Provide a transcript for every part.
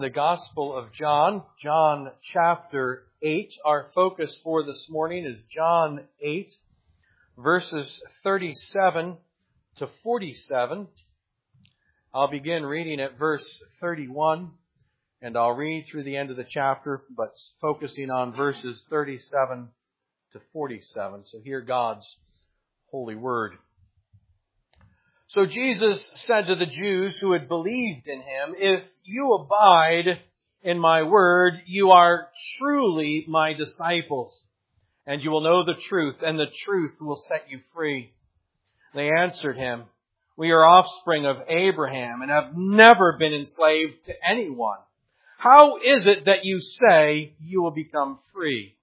The Gospel of John, John chapter 8. Our focus for this morning is John 8, verses 37 to 47. I'll begin reading at verse 31, and I'll read through the end of the chapter, but focusing on verses 37 to 47. So hear God's holy word. So Jesus said to the Jews who had believed in Him, "If you abide in my word, you are truly my disciples, and you will know the truth, and the truth will set you free." They answered Him, "We are offspring of Abraham and have never been enslaved to anyone. How is it that you say you will become free?"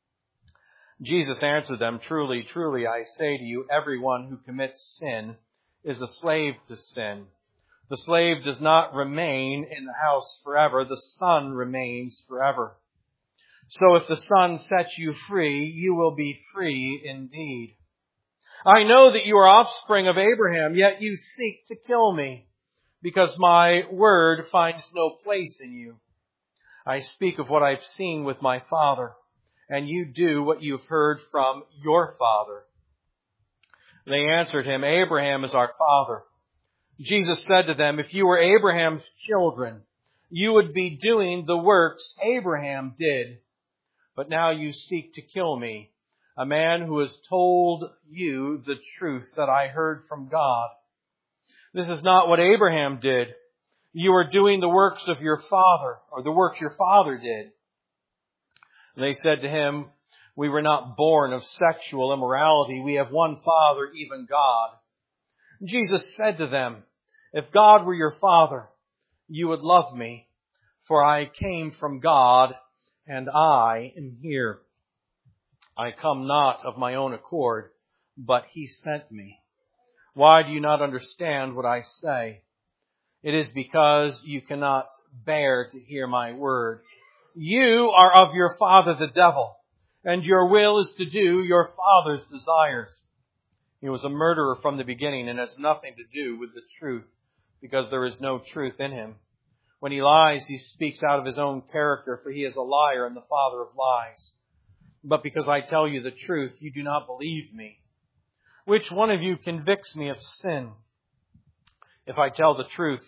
Jesus answered them, "Truly, truly, I say to you, everyone who commits sin is a slave to sin. The slave does not remain in the house forever. The Son remains forever. So if the Son sets you free, you will be free indeed. I know that you are offspring of Abraham, yet you seek to kill me, because my word finds no place in you. I speak of what I've seen with my Father, and you do what you've heard from your father." They answered Him, "Abraham is our father." Jesus said to them, "If you were Abraham's children, you would be doing the works Abraham did. But now you seek to kill me, a man who has told you the truth that I heard from God. This is not what Abraham did. You are doing the works of your father, or the works your father did." They said to Him, "We were not born of sexual immorality. We have one Father, even God." Jesus said to them, "If God were your Father, you would love me, for I came from God, and I am here. I come not of my own accord, but He sent me. Why do you not understand what I say? It is because you cannot bear to hear my word. You are of your father the devil, and your will is to do your father's desires. He was a murderer from the beginning and has nothing to do with the truth, because there is no truth in him. When he lies, he speaks out of his own character, for he is a liar and the father of lies. But because I tell you the truth, you do not believe me. Which one of you convicts me of sin? If I tell the truth,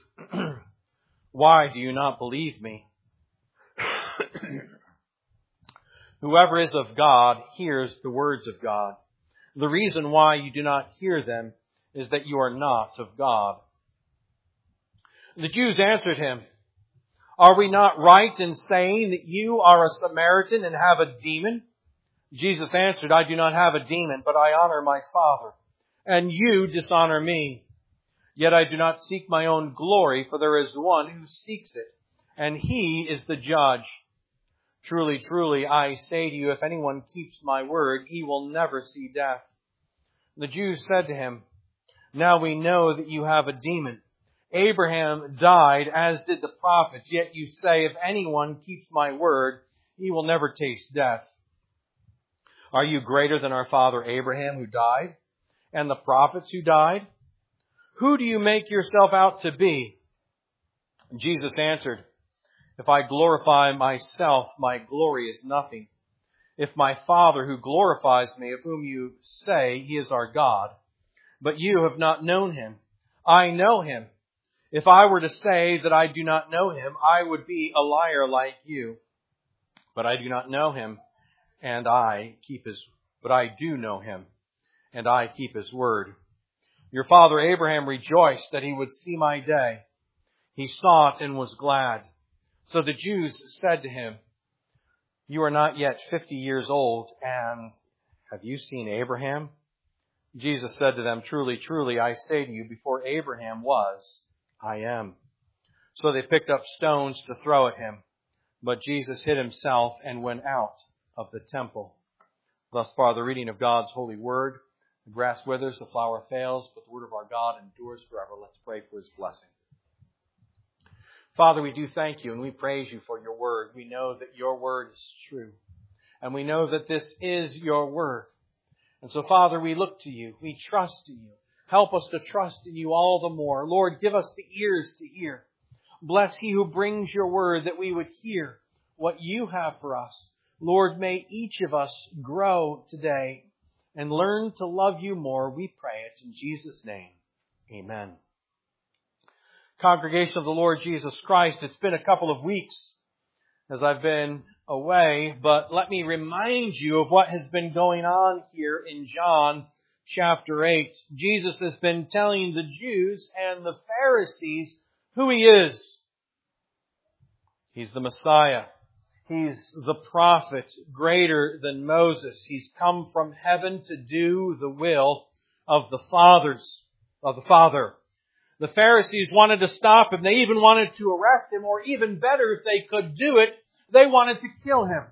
why do you not believe me? Whoever is of God hears the words of God. The reason why you do not hear them is that you are not of God." The Jews answered Him, "Are we not right in saying that you are a Samaritan and have a demon?" Jesus answered, "I do not have a demon, but I honor my Father, and you dishonor me. Yet I do not seek my own glory, for there is one who seeks it, and He is the judge. Truly, truly, I say to you, if anyone keeps my word, he will never see death." The Jews said to Him, "Now we know that you have a demon. Abraham died, as did the prophets, yet you say, if anyone keeps my word, he will never taste death. Are you greater than our father Abraham, who died, and the prophets who died? Who do you make yourself out to be?" Jesus answered, "If I glorify myself, my glory is nothing. If my Father who glorifies me, of whom you say He is our God, but you have not known Him, I know Him. If I were to say that I do not know Him, I would be a liar like you. But I do not know Him, and but I do know Him, and I keep His word. Your father Abraham rejoiced that he would see my day. He saw it and was glad." So the Jews said to Him, "You are not yet 50 years old, and have you seen Abraham?" Jesus said to them, "Truly, truly, I say to you, before Abraham was, I am." So they picked up stones to throw at Him. But Jesus hid Himself and went out of the temple. Thus far the reading of God's holy word. The grass withers, the flower fails, but the word of our God endures forever. Let's pray for His blessing. Father, we do thank You and we praise You for Your word. We know that Your word is true. And we know that this is Your word. And so, Father, we look to You. We trust in You. Help us to trust in You all the more. Lord, give us the ears to hear. Bless he who brings your word, that we would hear what you have for us. Lord, may each of us grow today and learn to love you more. We pray it in Jesus' name. Amen. Congregation of the Lord Jesus Christ, it's been a couple of weeks as I've been away, but let me remind you of what has been going on here in John chapter 8. Jesus has been telling the Jews and the Pharisees who He is. He's the Messiah. He's the prophet greater than Moses. He's come from heaven to do the will of the Father. The Pharisees wanted to stop him. They even wanted to arrest him, or even better, if they could do it, they wanted to kill him.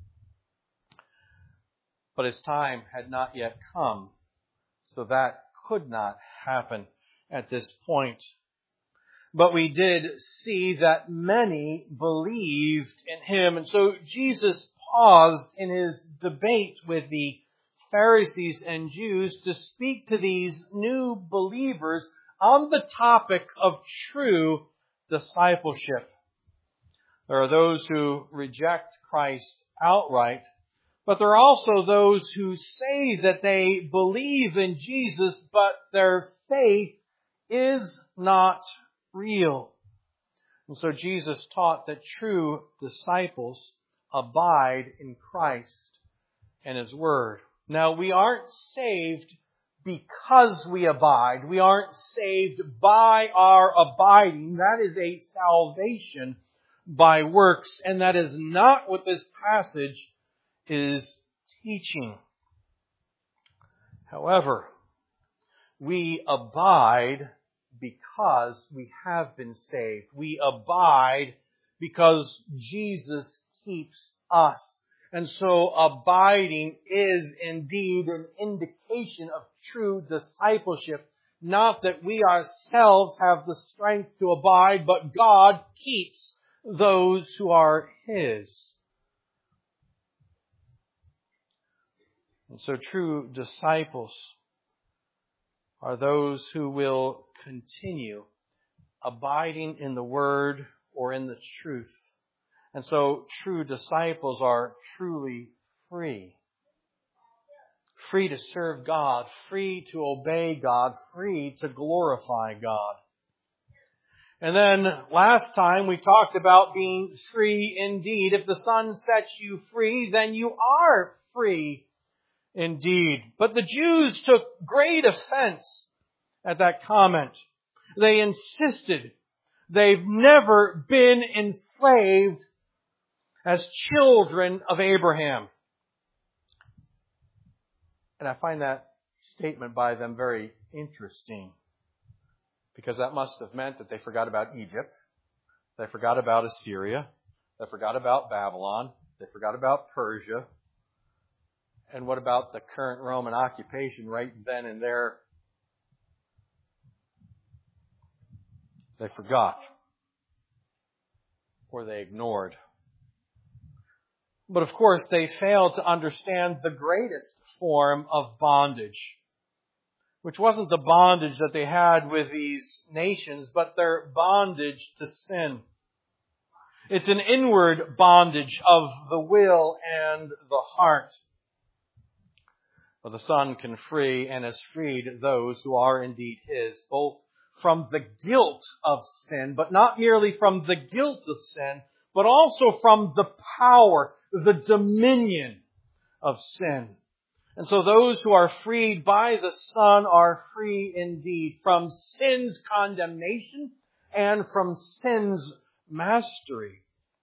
But his time had not yet come, so that could not happen at this point. But we did see that many believed in him. And so Jesus paused in his debate with the Pharisees and Jews to speak to these new believers on the topic of true discipleship. There are those who reject Christ outright, but there are also those who say that they believe in Jesus, but their faith is not real. And so Jesus taught that true disciples abide in Christ and His Word. Now, we aren't saved because we abide. We aren't saved by our abiding. That is a salvation by works, and that is not what this passage is teaching. However, we abide because we have been saved. We abide because Jesus keeps us. And so abiding is indeed an indication of true discipleship. Not that we ourselves have the strength to abide, but God keeps those who are His. And so true disciples are those who will continue abiding in the Word or in the truth. And so true disciples are truly free. Free to serve God, free to obey God, free to glorify God. And then last time we talked about being free indeed. If the Son sets you free, then you are free indeed. But the Jews took great offense at that comment. They insisted they've never been enslaved as children of Abraham. And I find that statement by them very interesting, because that must have meant that they forgot about Egypt, they forgot about Assyria, they forgot about Babylon, they forgot about Persia. And what about the current Roman occupation right then and there? They forgot, or they ignored. But of course, they failed to understand the greatest form of bondage, which wasn't the bondage that they had with these nations, but their bondage to sin. It's an inward bondage of the will and the heart. For the Son can free and has freed those who are indeed His, both from the guilt of sin, but not merely from the guilt of sin, but also from the power, the dominion of sin. And so those who are freed by the Son are free indeed from sin's condemnation and from sin's mastery.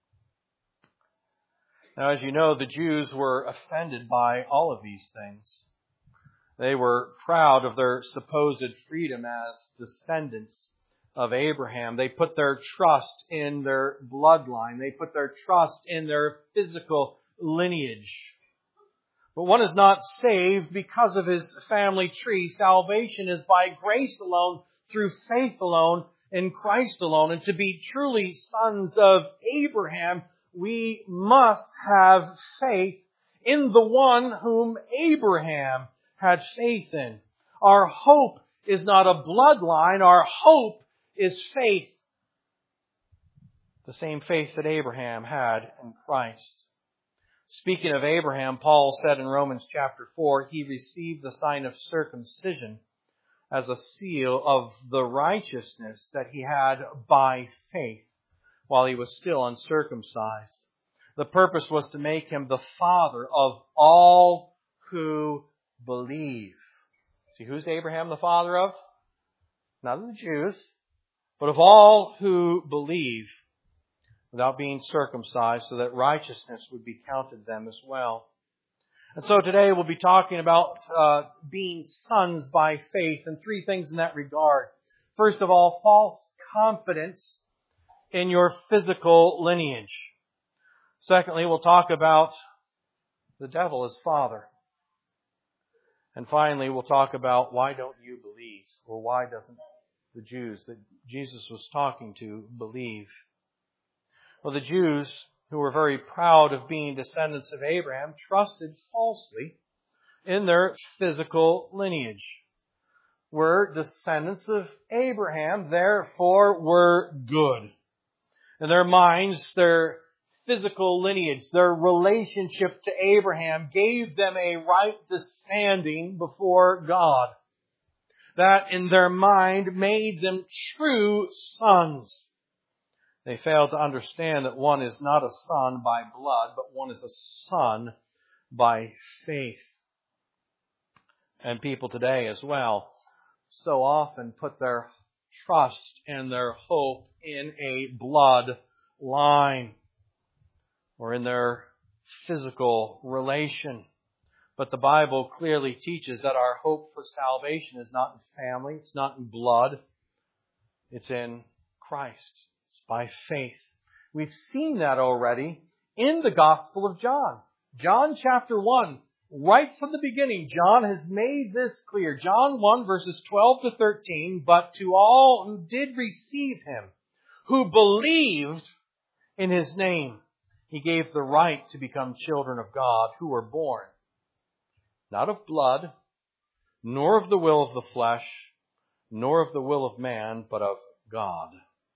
Now, as you know, the Jews were offended by all of these things. They were proud of their supposed freedom as descendants of Abraham. They put their trust in their bloodline. They put their trust in their physical lineage. But one is not saved because of his family tree. Salvation is by grace alone, through faith alone, in Christ alone. And to be truly sons of Abraham, we must have faith in the one whom Abraham had faith in. Our hope is not a bloodline. Our hope is faith. the same faith that Abraham had in Christ. Speaking of Abraham, Paul said in Romans chapter 4, he received the sign of circumcision as a seal of the righteousness that he had by faith while he was still uncircumcised. The purpose was to make him the father of all who believe. See, who's Abraham the father of? Not of the Jews, but of all who believe without being circumcised, so that righteousness would be counted them as well. And so today we'll be talking about being sons by faith, and three things in that regard. First of all, false confidence in your physical lineage. Secondly, we'll talk about the devil as father. And finally, we'll talk about why don't you believe, or why doesn't the Jews that Jesus was talking to believe. Well, the Jews, who were very proud of being descendants of Abraham, trusted falsely in their physical lineage. We're descendants of Abraham, therefore we're good. In their minds, their physical lineage, their relationship to Abraham gave them a right to standing before God. That in their mind made them true sons. They fail to understand that one is not a son by blood, but one is a son by faith. And people today as well so often put their trust and their hope in a blood line or in their physical relation. But the Bible clearly teaches that our hope for salvation is not in family, it's not in blood, it's in Christ. It's by faith. We've seen that already in the Gospel of John. John chapter 1, right from the beginning, John has made this clear. John 1 verses 12 to 13, but to all who did receive Him, who believed in His name, He gave the right to become children of God, who were born not of blood, nor of the will of the flesh, nor of the will of man, but of God.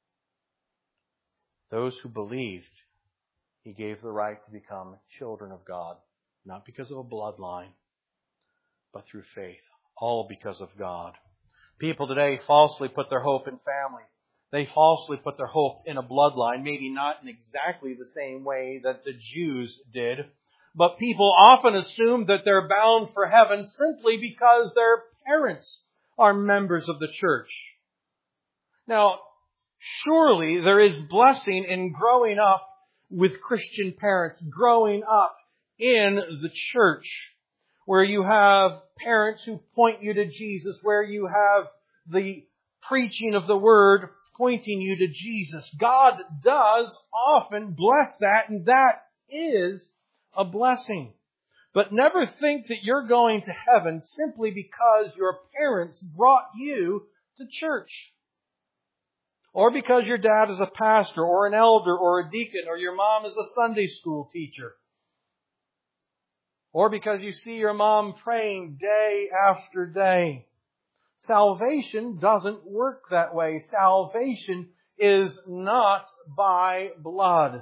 Those who believed, He gave the right to become children of God, not because of a bloodline, but through faith, all because of God. People today falsely put their hope in family. They falsely put their hope in a bloodline, maybe not in exactly the same way that the Jews did, but people often assume that they're bound for heaven simply because their parents are members of the church. Now, surely there is blessing in growing up with Christian parents, growing up in the church, where you have parents who point you to Jesus, where you have the preaching of the Word pointing you to Jesus. God does often bless that, and that is a blessing. But never think that you're going to heaven simply because your parents brought you to church. Or because your dad is a pastor, or an elder, or a deacon, or your mom is a Sunday school teacher. Or because you see your mom praying day after day. Salvation doesn't work that way. Salvation is not by blood.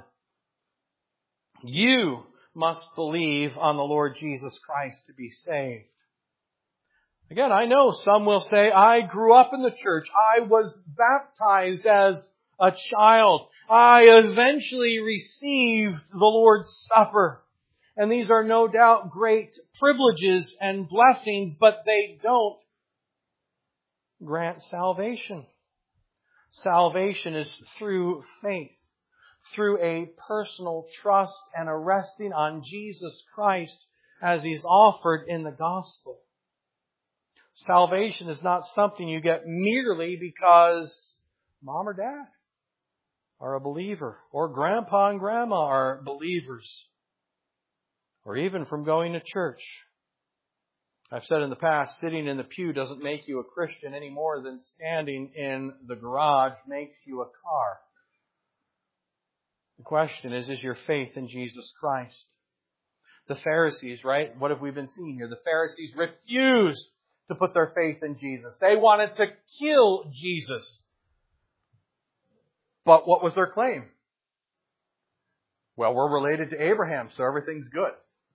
You must believe on the Lord Jesus Christ to be saved. Again, I know some will say, I grew up in the church. I was baptized as a child. I eventually received the Lord's Supper. And these are no doubt great privileges and blessings, but they don't grant salvation. Salvation is through faith, through a personal trust and a resting on Jesus Christ as He's offered in the gospel. Salvation is not something you get merely because mom or dad are a believer, or grandpa and grandma are believers, or even from going to church. I've said in the past, sitting in the pew doesn't make you a Christian any more than standing in the garage makes you a car. The question is your faith in Jesus Christ? The Pharisees, right? What have we been seeing here? The Pharisees refused to put their faith in Jesus. They wanted to kill Jesus. But what was their claim? Well, we're related to Abraham, so everything's good.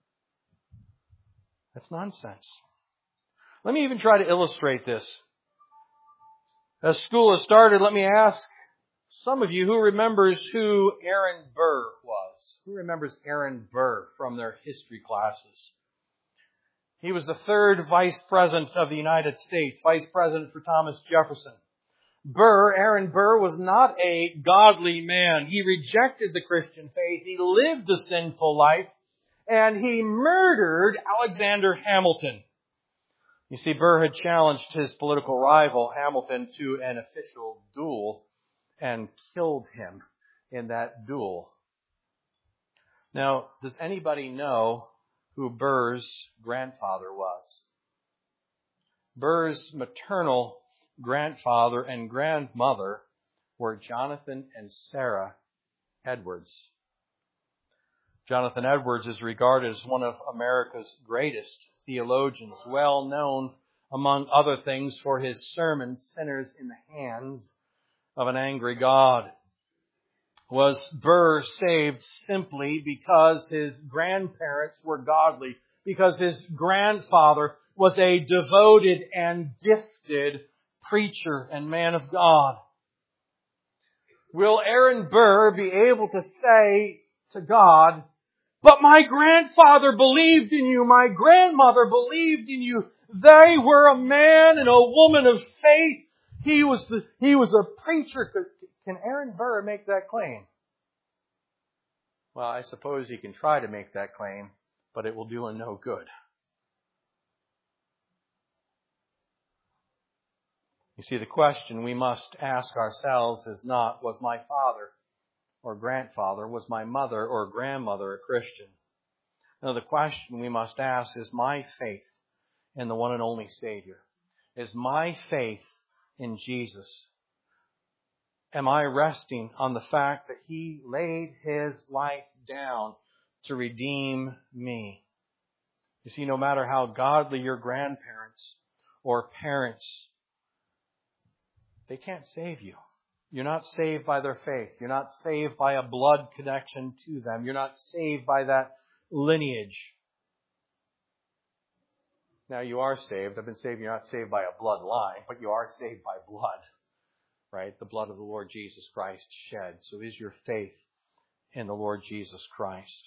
That's nonsense. Let me even try to illustrate this. As school has started, let me ask some of you who remembers who Aaron Burr was. Who remembers Aaron Burr from their history classes? He was the third Vice President of the United States, Vice President for Thomas Jefferson. Aaron Burr, was not a godly man. He rejected the Christian faith. He lived a sinful life. And he murdered Alexander Hamilton. You see, Burr had challenged his political rival, Hamilton, to an official duel and killed him in that duel. Now, does anybody know who Burr's grandfather was? Burr's maternal grandfather and grandmother were Jonathan and Sarah Edwards. Jonathan Edwards is regarded as one of America's greatest theologians, well known, among other things, for his sermon, Sinners in the Hands of an Angry God. Was Burr saved simply because his grandparents were godly, because his grandfather was a devoted and gifted preacher and man of God? Will Aaron Burr be able to say to God, "But my grandfather believed in you, my grandmother believed in you. They were a man and a woman of faith. He was a preacher." Can Aaron Burr make that claim? Well, I suppose he can try to make that claim, but it will do him no good. You see, the question we must ask ourselves is not, was my father or grandfather, was my mother or grandmother a Christian? No, the question we must ask is my faith in the one and only Savior. Is my faith in Jesus? Am I resting on the fact that He laid His life down to redeem me? You see, no matter how godly your grandparents or parents, they can't save you. You're not saved by their faith. You're not saved by a blood connection to them. You're not saved by that lineage. Now, you are saved. I've been saved. You're not saved by a bloodline, but you are saved by blood, right? The blood of the Lord Jesus Christ shed. So is your faith in the Lord Jesus Christ.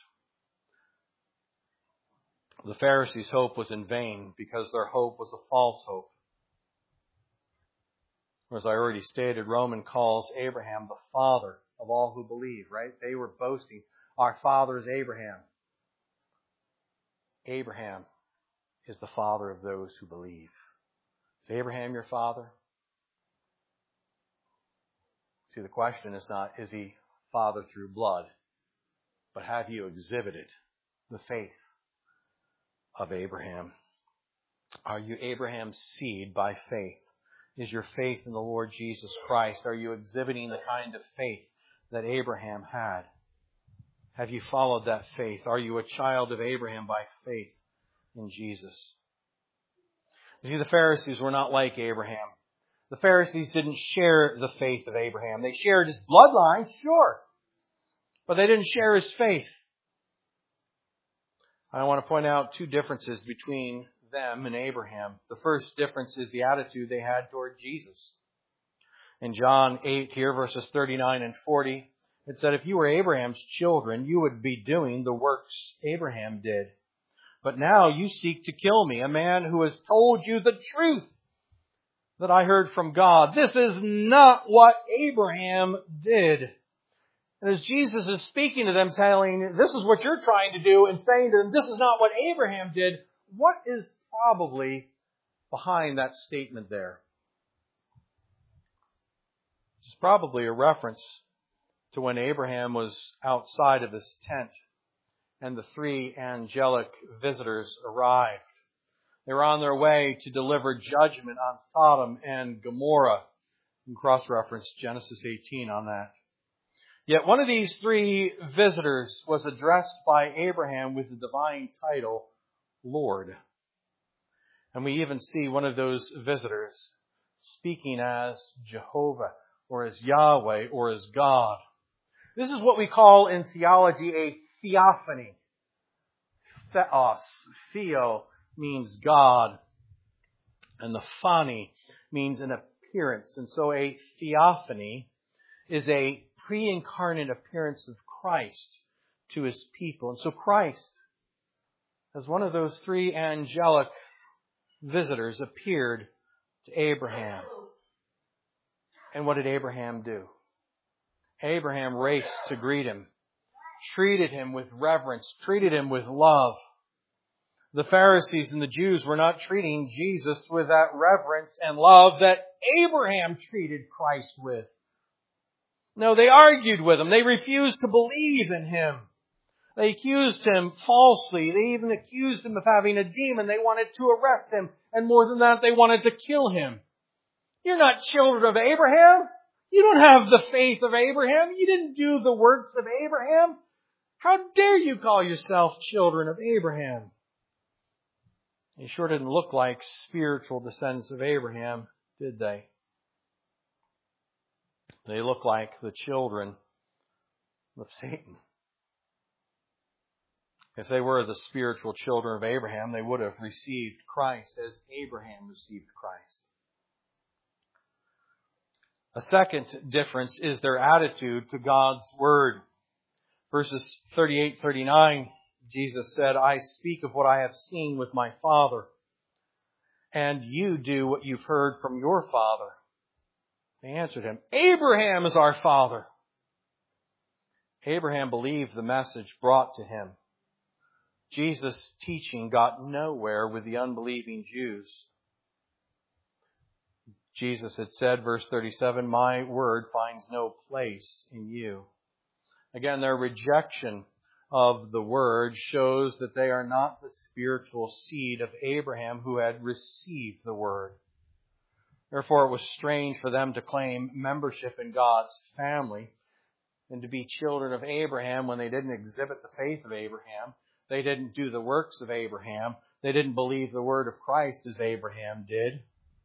The Pharisees' hope was in vain because their hope was a false hope. As I already stated, Romans calls Abraham the father of all who believe, right? They were boasting, our father is Abraham. Abraham is the father of those who believe. Is Abraham your father? See, the question is not, is he father through blood? But have you exhibited the faith of Abraham? Are you Abraham's seed by faith? Is your faith in the Lord Jesus Christ? Are you exhibiting the kind of faith that Abraham had? Have you followed that faith? Are you a child of Abraham by faith in Jesus? You see, the Pharisees were not like Abraham. The Pharisees didn't share the faith of Abraham. They shared his bloodline, sure, but they didn't share his faith. I want to point out two differences between them and Abraham. The first difference is the attitude they had toward Jesus. In John 8 here, verses 39 and 40, it said, if you were Abraham's children, you would be doing the works Abraham did. But now you seek to kill me, a man who has told you the truth that I heard from God. This is not what Abraham did. And as Jesus is speaking to them, telling, this is what you're trying to do, and saying to them, this is not what Abraham did, what is probably behind that statement there? It's probably a reference to when Abraham was outside of his tent and the three angelic visitors arrived. They were on their way to deliver judgment on Sodom and Gomorrah. You can cross-reference Genesis 18 on that. Yet one of these three visitors was addressed by Abraham with the divine title, Lord. And we even see one of those visitors speaking as Jehovah or as Yahweh or as God. This is what we call in theology a theophany. Theos, theo means God, and the phani means an appearance. And so a theophany is a pre-incarnate appearance of Christ to His people. And so Christ, as one of those three angelic visitors, appeared to Abraham. And what did Abraham do? Abraham raced to greet Him, treated Him with reverence, treated Him with love. The Pharisees and the Jews were not treating Jesus with that reverence and love that Abraham treated Christ with. No, they argued with Him. They refused to believe in Him. They accused Him falsely. They even accused Him of having a demon. They wanted to arrest Him. And more than that, they wanted to kill Him. You're not children of Abraham. You don't have the faith of Abraham. You didn't do the works of Abraham. How dare you call yourself children of Abraham? They sure didn't look like spiritual descendants of Abraham, did they? They look like the children of Satan. If they were the spiritual children of Abraham, they would have received Christ as Abraham received Christ. A second difference is their attitude to God's Word. Verses 38-39, Jesus said, I speak of what I have seen with my Father, and you do what you've heard from your father. They answered Him, Abraham is our father. Abraham believed the message brought to him. Jesus' teaching got nowhere with the unbelieving Jews. Jesus had said, verse 37, my word finds no place in you. Again, their rejection of the word shows that they are not the spiritual seed of Abraham who had received the word. Therefore, it was strange for them to claim membership in God's family and to be children of Abraham when they didn't exhibit the faith of Abraham. They didn't do the works of Abraham. They didn't believe the word of Christ as Abraham did.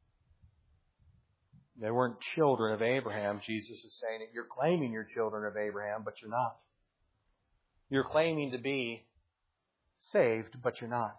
They weren't children of Abraham. Jesus is saying that you're claiming you're children of Abraham, but you're not. You're claiming to be saved, but you're not.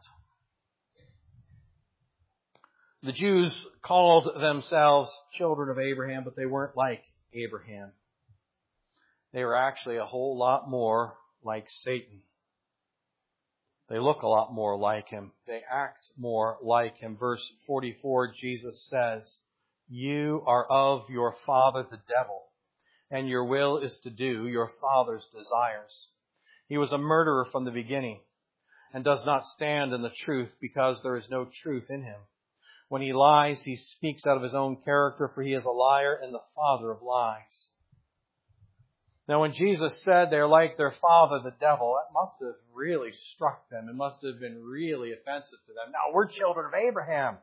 The Jews called themselves children of Abraham, but they weren't like Abraham. They were actually a whole lot more like Satan. They look a lot more like him. They act more like him. Verse 44, Jesus says, you are of your father the devil, and your will is to do your father's desires. He was a murderer from the beginning, and does not stand in the truth, because there is no truth in him. When he lies, he speaks out of his own character, for he is a liar and the father of lies. Now, when Jesus said they're like their father, the devil, that must have really struck them. It must have been really offensive to them. Now, we're children of Abraham.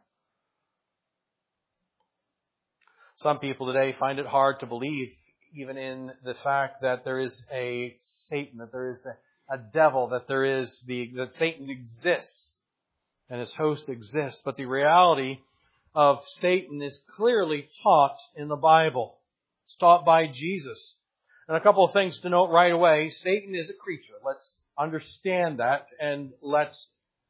Some people today find it hard to believe, even in the fact that there is a Satan, that there is a devil, that that Satan exists and his host exists. But the reality of Satan is clearly taught in the Bible. It's taught by Jesus. And a couple of things to note right away. Satan is a creature. Let's understand that, and let's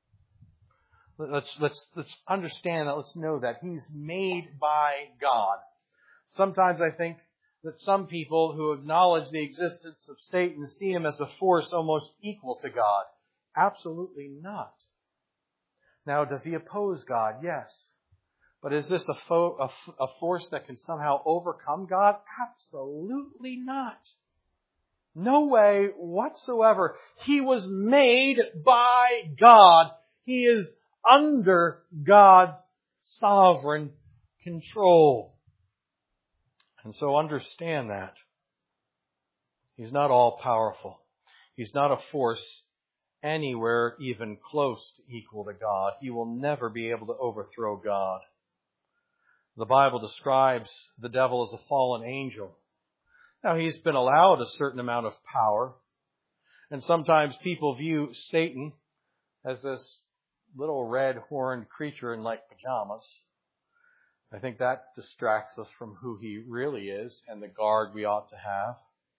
understand that. Let's know that he's made by God. Sometimes I think that some people who acknowledge the existence of Satan see him as a force almost equal to God. Absolutely not. Now, does he oppose God? Yes. But is this a force that can somehow overcome God? Absolutely not. No way whatsoever. He was made by God. He is under God's sovereign control. And so understand that. He's not all-powerful. He's not a force anywhere even close to equal to God. He will never be able to overthrow God. The Bible describes the devil as a fallen angel. Now, he's been allowed a certain amount of power. And sometimes people view Satan as this little red-horned creature in like pajamas. I think that distracts us from who he really is and the guard we ought to have.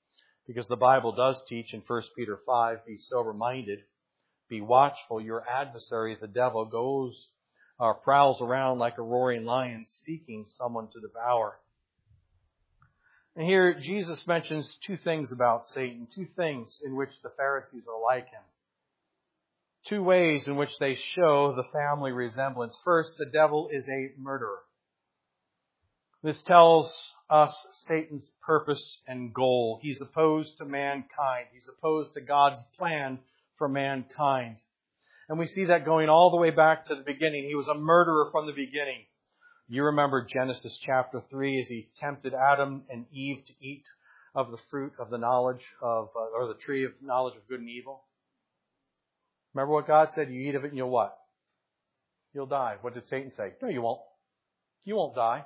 Because the Bible does teach in 1 Peter 5, be sober-minded, be watchful. Your adversary, the devil, prowls around like a roaring lion, seeking someone to devour. And here Jesus mentions two things about Satan, two things in which the Pharisees are like him. Two ways in which they show the family resemblance. First, the devil is a murderer. This tells us Satan's purpose and goal. He's opposed to mankind. He's opposed to God's plan for mankind. And we see that going all the way back to the beginning. He was a murderer from the beginning. You remember Genesis chapter 3 as he tempted Adam and Eve to eat of the fruit of the knowledge of, or the tree of knowledge of good and evil. Remember what God said? You eat of it and you'll what? You'll die. What did Satan say? No, you won't. You won't die.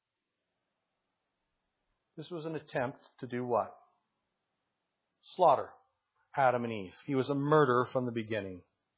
This was an attempt to do what? Slaughter Adam and Eve. He was a murderer from the beginning.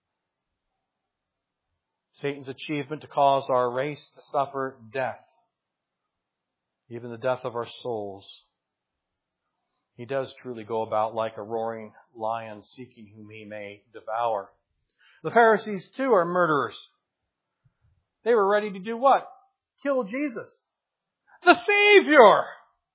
Satan's achievement to cause our race to suffer death, even the death of our souls. He does truly go about like a roaring lion seeking whom he may devour. The Pharisees too are murderers. They were ready to do what? Kill Jesus, the Savior,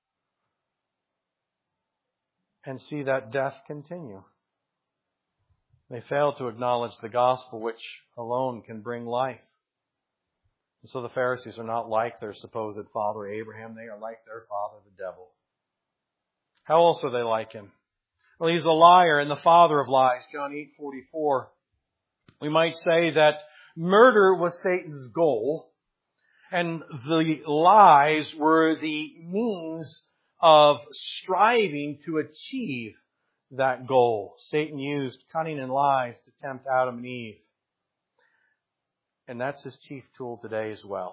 and see that death continue. They failed to acknowledge the gospel, which alone can bring life. And so the Pharisees are not like their supposed father Abraham. They are like their father, the devil. How else are they like him? Well, he's a liar and the father of lies. John 8:44. We might say that murder was Satan's goal, and the lies were the means of striving to achieve that goal. Satan used cunning and lies to tempt Adam and Eve. And that's his chief tool today as well.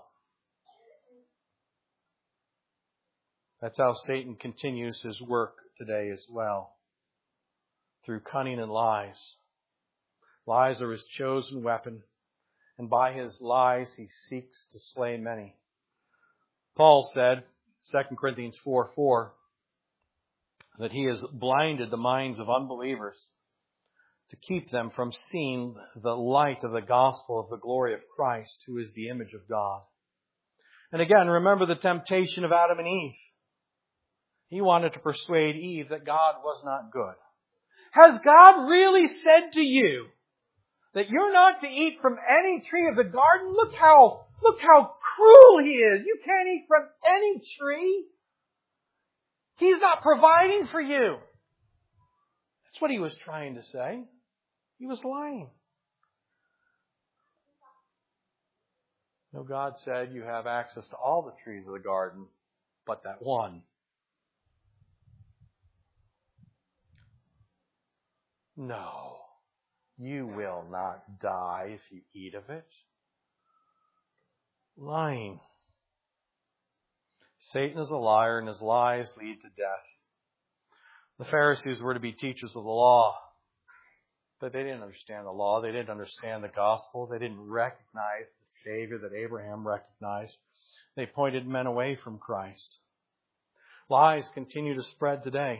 That's how Satan continues his work today as well. Through cunning and lies. Lies are his chosen weapon. And by his lies he seeks to slay many. Paul said, 2 Corinthians 4:4, that he has blinded the minds of unbelievers to keep them from seeing the light of the gospel of the glory of Christ, who is the image of God. And again, remember the temptation of Adam and Eve. He wanted to persuade Eve that God was not good. Has God really said to you that you're not to eat from any tree of the garden? Look how cruel he is. You can't eat from any tree. He's not providing for you. That's what he was trying to say. He was lying. No, God said you have access to all the trees of the garden, but that one. No, you will not die if you eat of it. Lying. Satan is a liar, and his lies lead to death. The Pharisees were to be teachers of the law, but they didn't understand the law. They didn't understand the gospel. They didn't recognize the Savior that Abraham recognized. They pointed men away from Christ. Lies continue to spread today.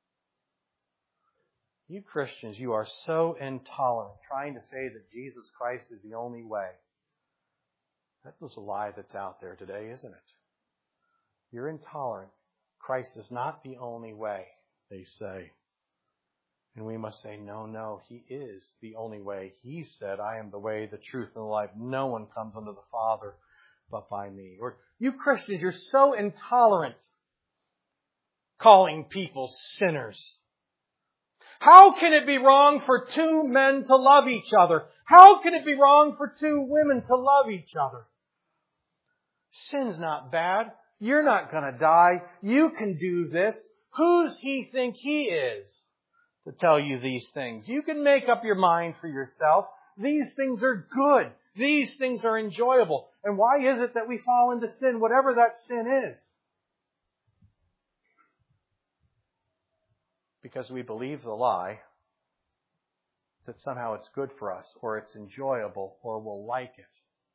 You Christians, you are so intolerant, trying to say that Jesus Christ is the only way. That was a lie that's out there today, isn't it? You're intolerant. Christ is not the only way, they say. And we must say, no, He is the only way. He said, I am the way, the truth, and the life. No one comes unto the Father but by me. Or you Christians, you're so intolerant, calling people sinners. How can it be wrong for two men to love each other? How can it be wrong for two women to love each other? Sin's not bad. You're not going to die. You can do this. Who's he think he is to tell you these things? You can make up your mind for yourself. These things are good. These things are enjoyable. And why is it that we fall into sin, whatever that sin is? Because we believe the lie that somehow it's good for us, or it's enjoyable, or we'll like it.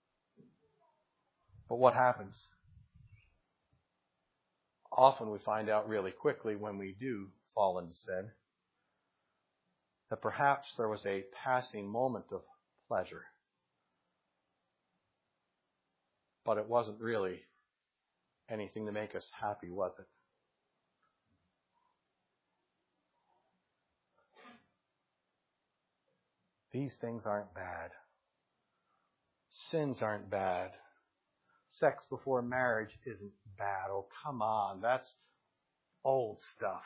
But what happens? Often we find out really quickly when we do fall into sin. That perhaps there was a passing moment of pleasure. But it wasn't really anything to make us happy, was it? These things aren't bad. Sins aren't bad. Sex before marriage isn't bad. Oh, come on. That's old stuff.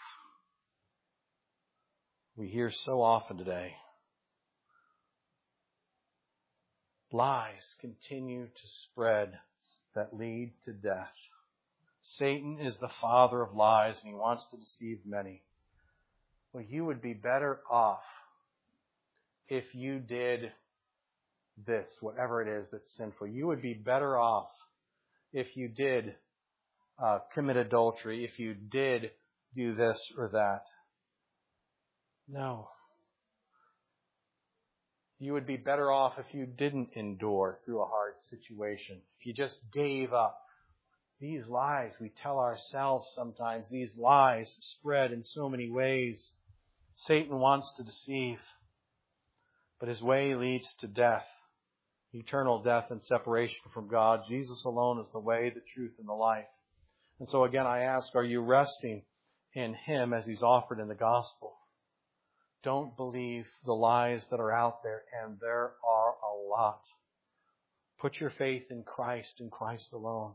We hear so often today. Lies continue to spread that lead to death. Satan is the father of lies, and he wants to deceive many. Well, you would be better off if you did this, whatever it is that's sinful. You would be better off if you did commit adultery, if you did do this or that. No. You would be better off if you didn't endure through a hard situation, if you just gave up. These lies we tell ourselves sometimes, these lies spread in so many ways. Satan wants to deceive, but his way leads to death, eternal death and separation from God. Jesus alone is the way, the truth, and the life. And so again, I ask, are you resting in Him as He's offered in the gospel? Don't believe the lies that are out there, and there are a lot. Put your faith in Christ and Christ alone.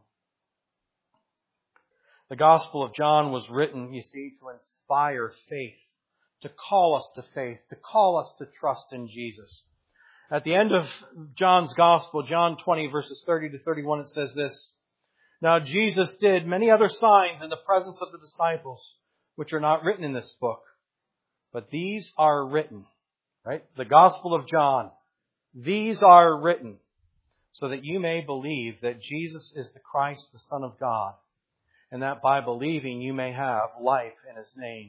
The Gospel of John was written, you see, to inspire faith, to call us to faith, to call us to trust in Jesus. At the end of John's Gospel, John 20, verses 30 to 31, it says this: Now Jesus did many other signs in the presence of the disciples, which are not written in this book. But these are written, right? The Gospel of John. These are written so that you may believe that Jesus is the Christ, the Son of God, and that by believing you may have life in His name.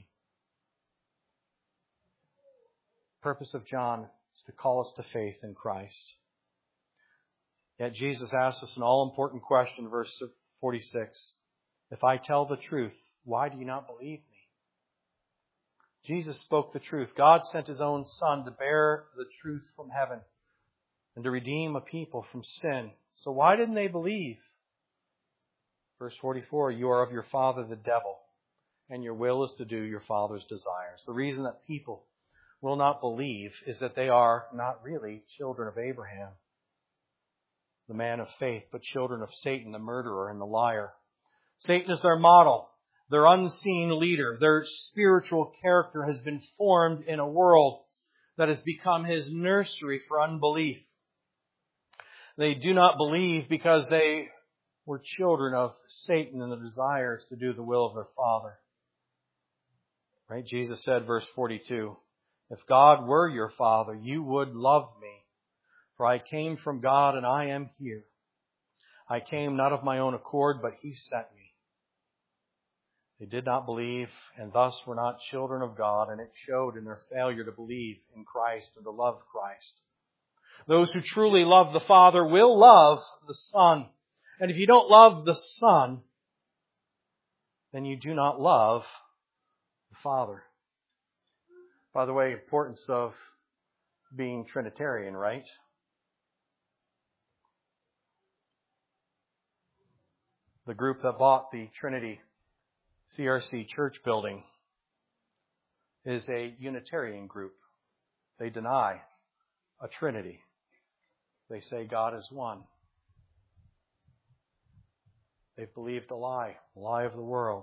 The purpose of John is to call us to faith in Christ. Yet Jesus asks us an all-important question, verse 46. If I tell the truth, why do you not believe me? Jesus spoke the truth. God sent His own Son to bear the truth from heaven and to redeem a people from sin. So why didn't they believe? Verse 44, you are of your father the devil, and your will is to do your father's desires. The reason that people will not believe is that they are not really children of Abraham, the man of faith, but children of Satan, the murderer and the liar. Satan is their model. Their unseen leader, their spiritual character has been formed in a world that has become his nursery for unbelief. They do not believe because they were children of Satan and the desires to do the will of their father. Right? Jesus said, verse 42, if God were your father, you would love me, for I came from God and I am here. I came not of my own accord, but He sent me. They did not believe, and thus were not children of God, and it showed in their failure to believe in Christ and to love Christ. Those who truly love the Father will love the Son. And if you don't love the Son, then you do not love the Father. By the way, importance of being Trinitarian, right? The group that bought the Trinity CRC church building is a Unitarian group. They deny a Trinity. They say God is one. They've believed a lie of the world,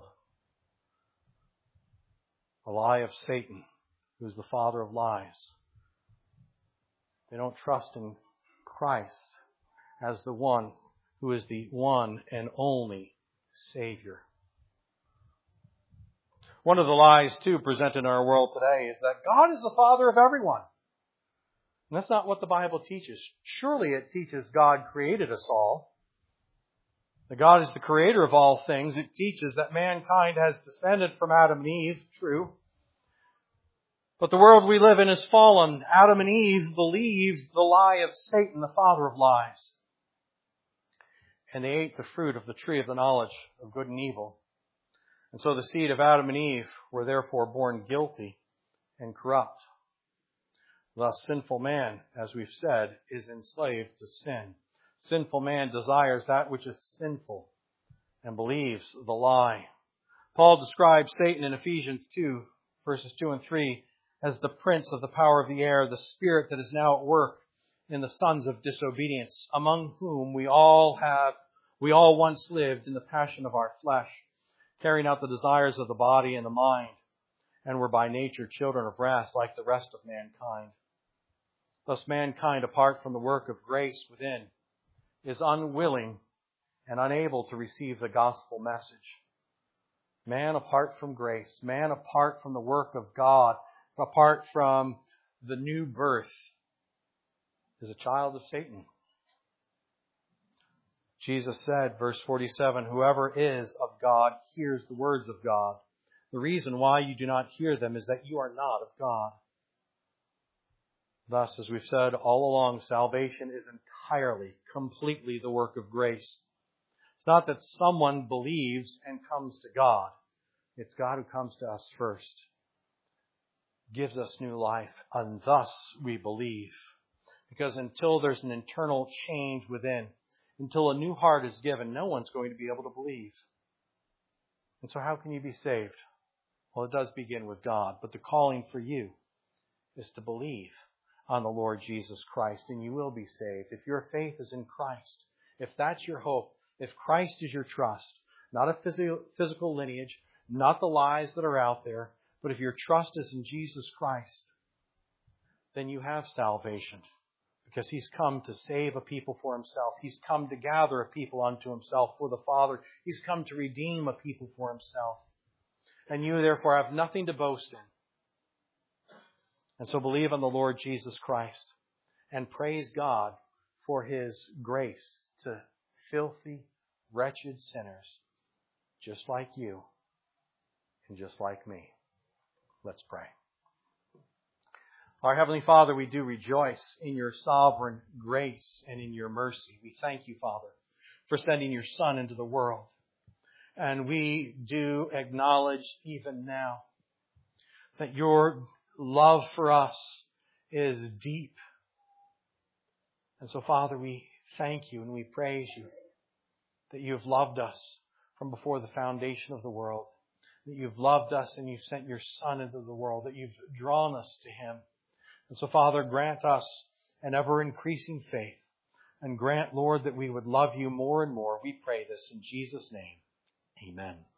a lie of Satan, who is the father of lies. They don't trust in Christ as the one who is the one and only Savior. One of the lies, too, presented in our world today is that God is the Father of everyone. And that's not what the Bible teaches. Surely it teaches God created us all. That God is the creator of all things. It teaches that mankind has descended from Adam and Eve. True. But the world we live in is fallen. Adam and Eve believed the lie of Satan, the father of lies. And they ate the fruit of the tree of the knowledge of good and evil. And so the seed of Adam and Eve were therefore born guilty and corrupt. Thus, sinful man, as we've said, is enslaved to sin. Sinful man desires that which is sinful and believes the lie. Paul describes Satan in Ephesians 2, verses 2 and 3, as the prince of the power of the air, the spirit that is now at work in the sons of disobedience, among whom we all once lived in the passion of our flesh, carrying out the desires of the body and the mind, and were by nature children of wrath like the rest of mankind. Thus mankind, apart from the work of grace within, is unwilling and unable to receive the gospel message. Man apart from grace, man apart from the work of God, apart from the new birth, is a child of Satan. Jesus said, verse 47, whoever is of God hears the words of God. The reason why you do not hear them is that you are not of God. Thus, as we've said all along, salvation is entirely, completely the work of grace. It's not that someone believes and comes to God. It's God who comes to us first, gives us new life, and thus we believe. Because until there's an internal change within, until a new heart is given, no one's going to be able to believe. And so how can you be saved? Well, it does begin with God, but the calling for you is to believe on the Lord Jesus Christ, and you will be saved. If your faith is in Christ, if that's your hope, if Christ is your trust, not a physical lineage, not the lies that are out there, but if your trust is in Jesus Christ, then you have salvation. Because He's come to save a people for Himself. He's come to gather a people unto Himself for the Father. He's come to redeem a people for Himself. And you therefore have nothing to boast in. And so believe on the Lord Jesus Christ and praise God for His grace to filthy, wretched sinners just like you and just like me. Let's pray. Our Heavenly Father, we do rejoice in Your sovereign grace and in Your mercy. We thank You, Father, for sending Your Son into the world. And we do acknowledge even now that Your love for us is deep. And so, Father, we thank You and we praise You that You have loved us from before the foundation of the world, that You've loved us and You've sent Your Son into the world, that You've drawn us to Him. And so, Father, grant us an ever-increasing faith, and grant, Lord, that we would love You more and more. We pray this in Jesus' name. Amen.